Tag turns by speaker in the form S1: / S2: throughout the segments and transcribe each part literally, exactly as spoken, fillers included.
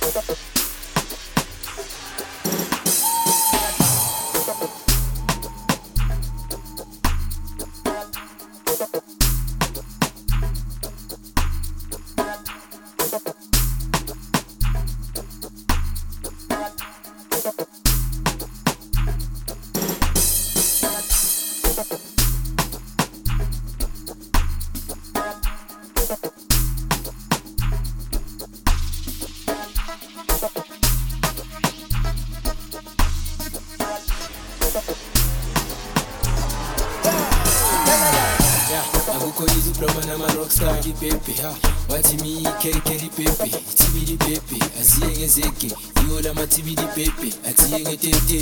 S1: Akukhoyiza ubrahman ama-rockstar ipepe wathi mi-kerikeri pepe ithibili pepe aziye ngezege yiwo lama-thibili pepe athiye ngetete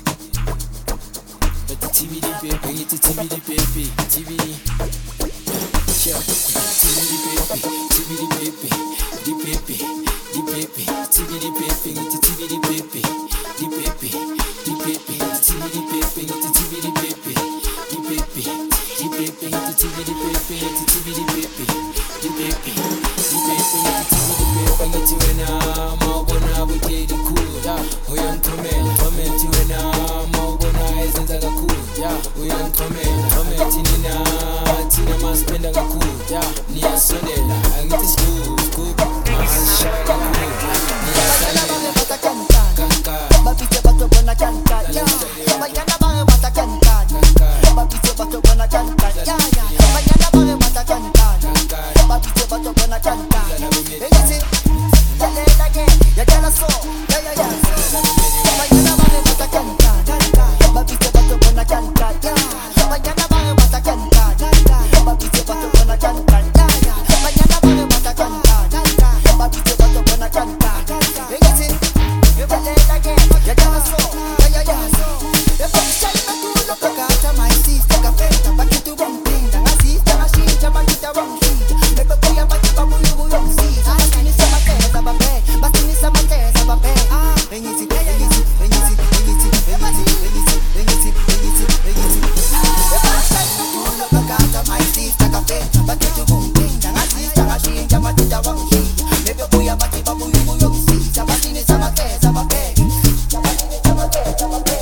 S1: athi thibili pepe ngithi thibili pepe thibili thibili pepe thibili pepe dipepe dipepe thibili pepe ngithi thibili pepe dipepe dipepe thibili pepe ngithi thibili pepe dipepe dipepe ngithi thibili pepe ngithi thibili pepe dipepe dipepe ngithi thibili pepe ngithi wena mawubona kudeli cool uyangithomela thomela wena mawubona ezenza kakhulu uyangithomela thomela thina thina masipenda kakhulu niyasondela angithi scoop scoop masishaya kakhulu niyasalela kanka babithe batho bona kanka banyana bare bata kanka babithe batho bona kanka banyana bare bata kanka babithe batho bona kanka eyithi lalela ke yajala so ya ya ya banyana bare bata kanka babithe batho bona kanka banyana bare bata kanka babithe batho bona kanka banyana bare bata kanka babithe batho bona kanka eyithi lalela ke yajala so ya ya ya if I'm shining I do look like I my sister kafeta bakitu bompinda ngasista ngashinja bakita bomshija bebe kuya bakiba buyu buyu msisa basini samateza babe basini samateza babe ah enyisi enyisi enyisi enyisi enyisi enyisi enyisi enyisi enyisi if I'm shining I do look like I my sister kafeta bakitu bompinda ngasista ngashinja bakita bomshija bebe kuya bakiba buyu buyu msisa basini samateza babe basini samateza babe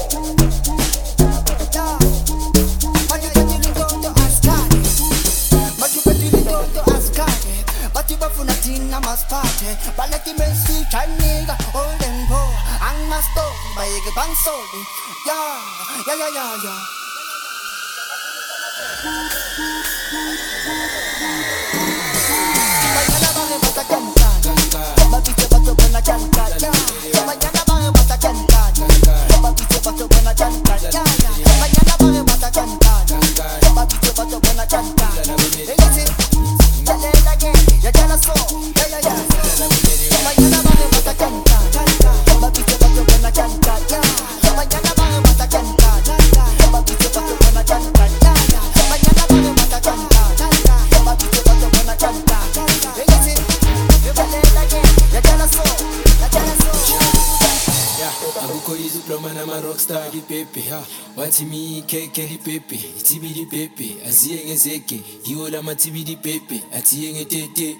S1: Balaki mensi chaniga olden po ang masto bayig bang soli ya ya ya ya ya Bayana bare bata kanta babithe bato bona kanta bayana bare bata kanta babithe bato bona kanta bayana bare bata kanta babithe bato bona kanta eyithi lalela ke yajala so ya ya ya banyana bare bata kanka babithe bato bona kanka banyana bare bata kanka babithe bato bona kanka banyana bare bata kanka babithe bato bona kanka eyithi lalela ke yajala so yajala so akukhoyiza ubrahman ama-rockstar ipepe wathi mi-kerikeri pepe ithibili pepe aziye ngezege yiwo lama-thibili pepe athiye ngetete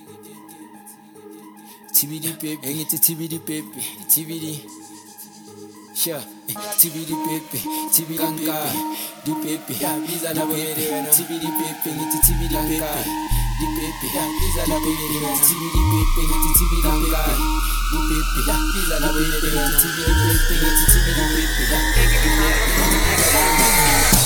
S1: Tibidi pepe, engithi tibidi pepe, tibidi, sha, tibidi pepe, tibidi pepe, di pepe, biza na bwere wena, tibidi pepe, engithi tibidi pepe, di pepe, biza na bwere wena, tibidi pepe, engithi tibidi pepe, di pepe, biza na bwere wena, tibidi pepe, engithi tibidi pepe.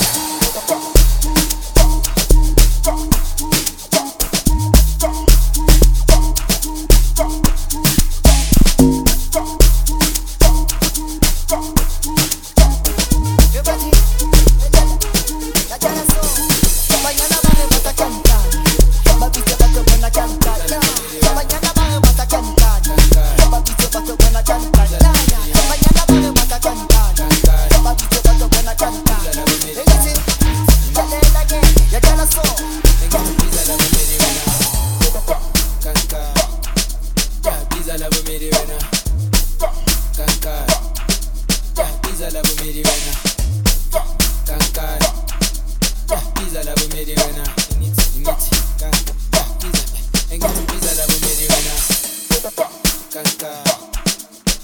S1: Kanka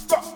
S2: Stop.